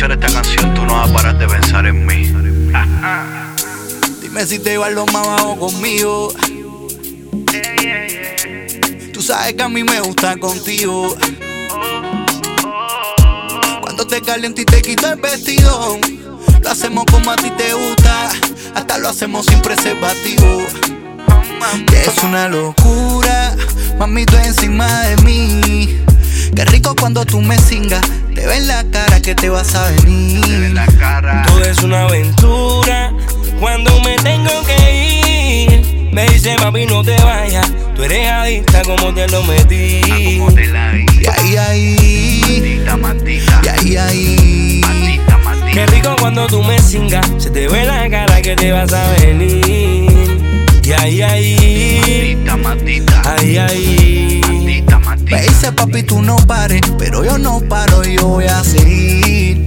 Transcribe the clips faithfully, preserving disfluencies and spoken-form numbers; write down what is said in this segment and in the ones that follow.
escuchar esta canción tú no vas a parar de pensar en mí. Dime si te vas lo más bajo conmigo. Tú sabes que a mí me gusta contigo. Cuando te caliento y te quito el vestido, lo hacemos como a ti te gusta, hasta lo hacemos sin preservativo. Que es una locura, mami, tú encima de mí. Qué rico cuando tú me cingas, te ves la cara que te vas a venir. Te ves la cara. Todo es una aventura cuando me tengo que ir. Me dice, papi, no te vayas, tú eres adicta como te lo metí. Ah, como te la di. Y ahí, ahí, Maldita, maldita. y ahí, ahí. Maldita, maldita. Qué rico cuando tú me cingas, se te ve la cara que te vas a venir. Y ahí, ahí, Maldita, maldita. ahí, ahí. Maldita, maldita. Me dice, papi, tú no pares, pero yo no paro y yo voy a seguir.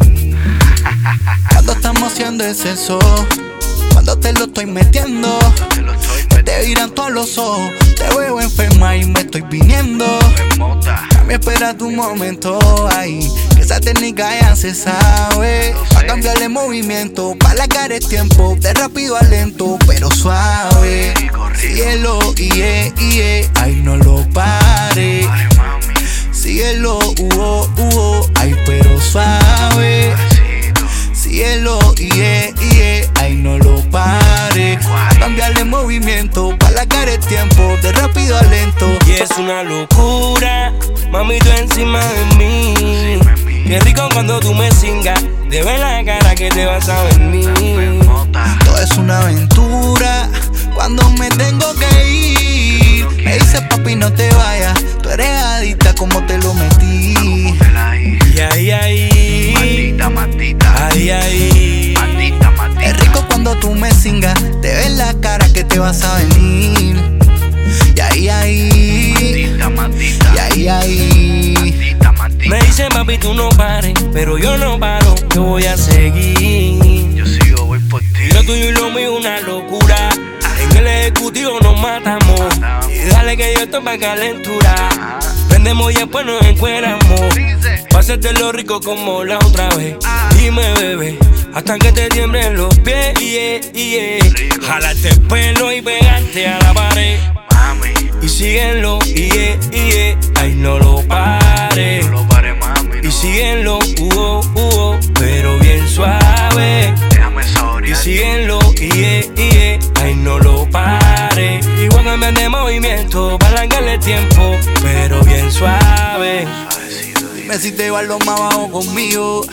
Cuando estamos haciendo el sexo, cuando te lo estoy metiendo, Te lo estoy te viran todos los ojos, te veo enferma y me estoy viniendo. metiendo en mota. Me espera tu momento ahí, que esa técnica ya se sabe. Pa' cambiarle movimiento, pa' largar el tiempo, de rápido a lento, pero suave. Síguelo, ie, ie, ay no lo pare. Pare, mami. Síguelo, uo, uo, ay pero suave. Besito. Síguelo, ie, ie, ay no lo pare. Pa' cambiarle movimiento, pa' largar el tiempo, de rápido a lento. Y es una locura, mami, tú encima de mí. Qué rico cuando tú me cingas, te ves la cara que te vas a venir. En mota. Todo es una aventura cuando me tengo que ir. Me dice, papi, no te vayas, tú eres adicta como te lo metí. Te la di. Y ahí, ahí, Maldita, maldita. ahí, ahí. Maldita, maldita. Es rico cuando tú me cingas, te ves la cara que te vas a venir. Y ahí, ahí, Maldita, maldita. y ahí, ahí. Maldita, maldita. Me dice, papi, tú no pares, pero yo no paro, yo voy a seguir. Yo sigo, voy por ti. Y lo tuyo y lo mío una locura. En el ejecutivo nos matamos. Y dale que yo estoy pa' calentura. Ajá. Prendemos y después nos encueramos. Dice. Pa' hacerte lo rico como la otra vez. Dime, bebé, hasta que te tiemblen los pies. Yeah, yeah. Jalarte el pelo y pegarte a la pared. Mami. Y síguenlo, yeah, yeah. Ay, no lo pares. No lo pare, mami. Y No. síguenlo, uh, uh, pero bien suave. Déjame Y saborear. síguenlo, yeah, yeah. Ay, no lo pares. Igual cambian de movimiento para alargarle el tiempo, pero bien suave. Suavecito, dime. Dime si te vas lo más bajo conmigo.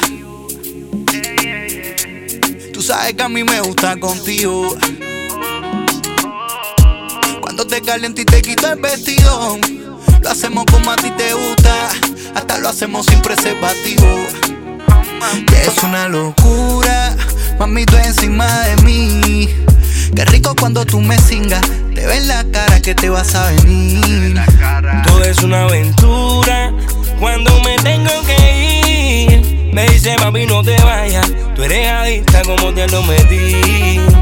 Tú sabes que a mí me gusta contigo. Cuando te caliento y te quito el vestido, lo hacemos como a ti te gusta, hasta lo hacemos sin preservativo. Que es una locura, mami, tú encima de mí. Qué rico cuando tú me cingas, te ves la cara que te vas a venir. La cara. Todo es una aventura cuando me tengo que ir. Me dice, papi, no te vayas, tú eres adicta como te lo metí.